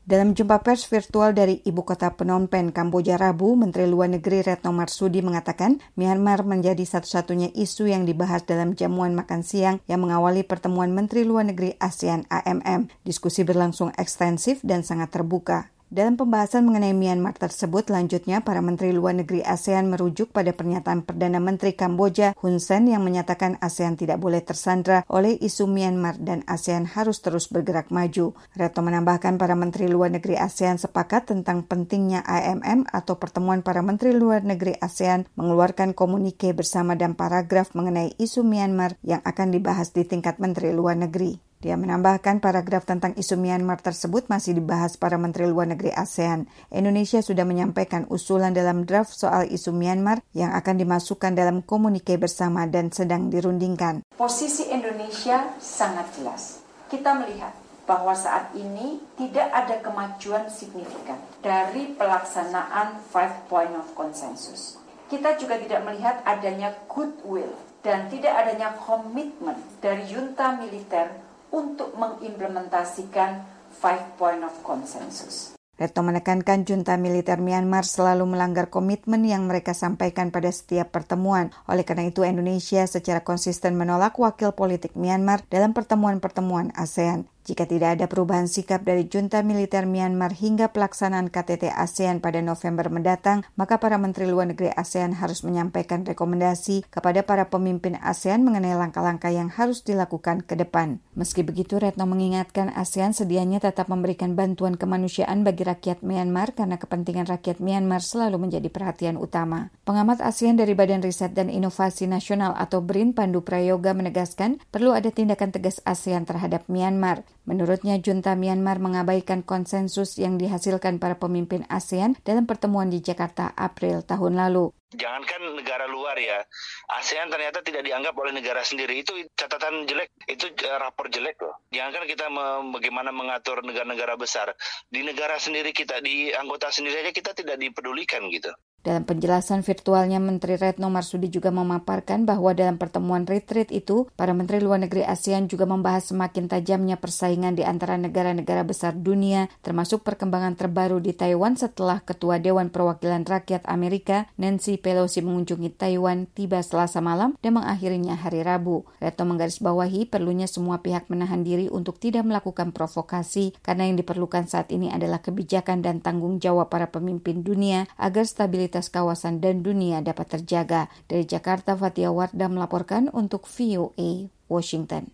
Dalam jumpa pers virtual dari ibu kota Phnom Penh, Kamboja Rabu, Menteri Luar Negeri Retno Marsudi mengatakan Myanmar menjadi satu-satunya isu yang dibahas dalam jamuan makan siang yang mengawali pertemuan Menteri Luar Negeri ASEAN AMM. Diskusi berlangsung ekstensif dan sangat terbuka. Dalam pembahasan mengenai Myanmar tersebut, lanjutnya para Menteri Luar Negeri ASEAN merujuk pada pernyataan Perdana Menteri Kamboja Hun Sen yang menyatakan ASEAN tidak boleh tersandra oleh isu Myanmar dan ASEAN harus terus bergerak maju. Retno menambahkan para Menteri Luar Negeri ASEAN sepakat tentang pentingnya AMM atau Pertemuan Para Menteri Luar Negeri ASEAN mengeluarkan komunike bersama dan paragraf mengenai isu Myanmar yang akan dibahas di tingkat Menteri Luar Negeri. Dia menambahkan paragraf tentang isu Myanmar tersebut masih dibahas para Menteri Luar Negeri ASEAN. Indonesia sudah menyampaikan usulan dalam draft soal isu Myanmar yang akan dimasukkan dalam komunike bersama dan sedang dirundingkan. Posisi Indonesia sangat jelas. Kita melihat bahwa saat ini tidak ada kemajuan signifikan dari pelaksanaan 5 Point of Consensus. Kita juga tidak melihat adanya goodwill dan tidak adanya komitmen dari junta militer untuk mengimplementasikan 5 Point of Consensus. Retno menekankan junta militer Myanmar selalu melanggar komitmen yang mereka sampaikan pada setiap pertemuan. Oleh karena itu, Indonesia secara konsisten menolak wakil politik Myanmar dalam pertemuan-pertemuan ASEAN. Jika tidak ada perubahan sikap dari junta militer Myanmar hingga pelaksanaan KTT ASEAN pada November mendatang, maka para Menteri Luar Negeri ASEAN harus menyampaikan rekomendasi kepada para pemimpin ASEAN mengenai langkah-langkah yang harus dilakukan ke depan. Meski begitu, Retno mengingatkan ASEAN sedianya tetap memberikan bantuan kemanusiaan bagi rakyat Myanmar karena kepentingan rakyat Myanmar selalu menjadi perhatian utama. Pengamat ASEAN dari Badan Riset dan Inovasi Nasional atau BRIN, Pandu Prayoga menegaskan perlu ada tindakan tegas ASEAN terhadap Myanmar. Menurutnya, junta Myanmar mengabaikan konsensus yang dihasilkan para pemimpin ASEAN dalam pertemuan di Jakarta April tahun lalu. Jangankan negara luar ya, ASEAN ternyata tidak dianggap oleh negara sendiri. Itu catatan jelek, itu rapor jelek loh. Jangankan kita bagaimana mengatur negara-negara besar. Di negara sendiri kita, di anggota sendiri aja kita tidak dipedulikan gitu. Dalam penjelasan virtualnya, Menteri Retno Marsudi juga memaparkan bahwa dalam pertemuan retreat itu, para Menteri Luar Negeri ASEAN juga membahas semakin tajamnya persaingan di antara negara-negara besar dunia, termasuk perkembangan terbaru di Taiwan setelah Ketua Dewan Perwakilan Rakyat Amerika, Nancy Pelosi mengunjungi Taiwan tiba Selasa malam dan mengakhirinya hari Rabu. Retno menggarisbawahi perlunya semua pihak menahan diri untuk tidak melakukan provokasi karena yang diperlukan saat ini adalah kebijakan dan tanggung jawab para pemimpin dunia agar stabilitas kawasan dan dunia dapat terjaga. Dari Jakarta, Fatia Wardah melaporkan untuk VOA Washington.